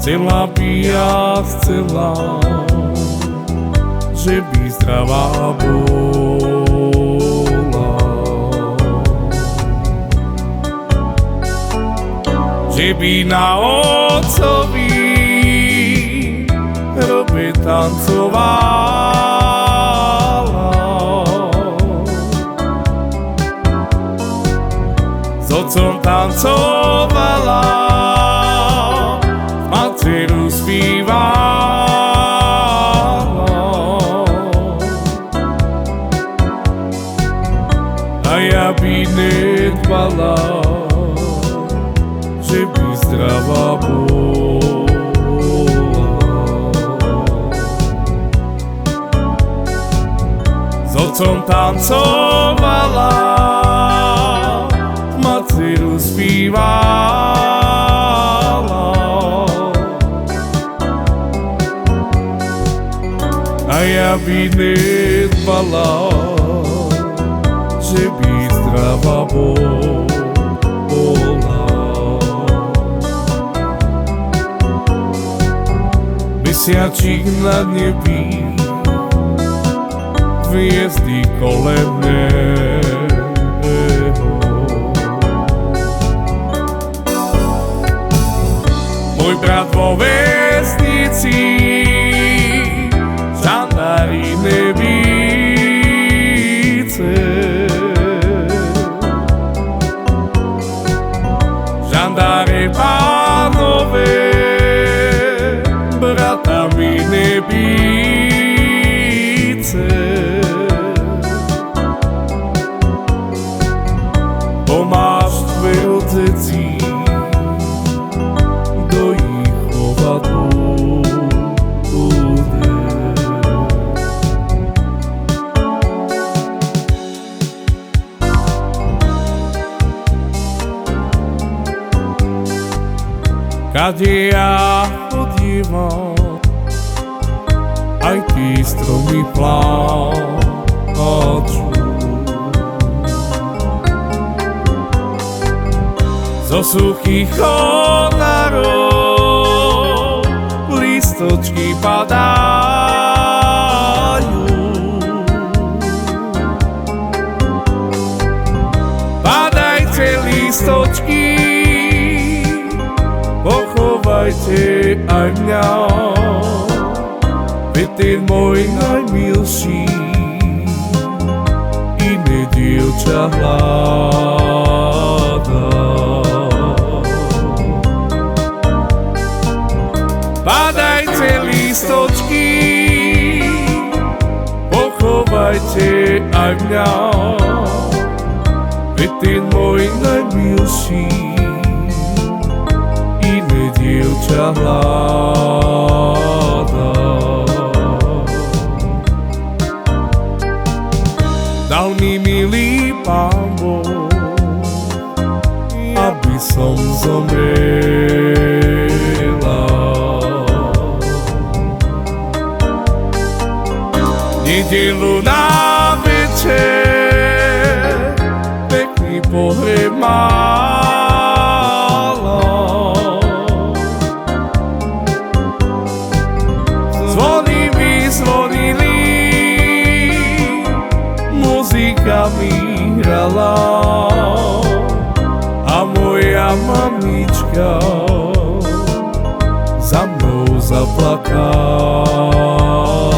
Chcela by ja chcela, že by zdravá bola, že by na otcovi hrobe tancovala, s otcom tancovala, maceru zpívala, a ja by nedbala, že by zdravá bola. S otcom tancovala, maceru zpívala, a ja by nedbala, že by zdravá bola. Mesiačík na nebi, hviezdy kolem neho, môj brat vo vesnici, žandári nevíce, žandáre pánové, bratami nevíce. Pomáš tvé odzeci do ich chovadú bude. Kade ja chodívam, aj tí stromy pláču, zo suchých konárov listočky padajú. Padajte listočky, pochovajte aj mňa, veď ten môj najmilší iné dievča hľadá. Padajte listočky, pochovajte aj mňa, veď ten môj najmilší iné dievča hľadá. Dal mi milý Pán Boh, aby som zomrela. Nedeľu na večer pekný pohreb mala. Zvony mi zvonili, muzika mi hrala, a moja mamička za mnou zaplakala.